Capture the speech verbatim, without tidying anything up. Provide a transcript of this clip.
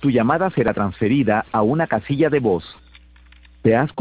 Tu llamada será transferida a una casilla de voz. Te has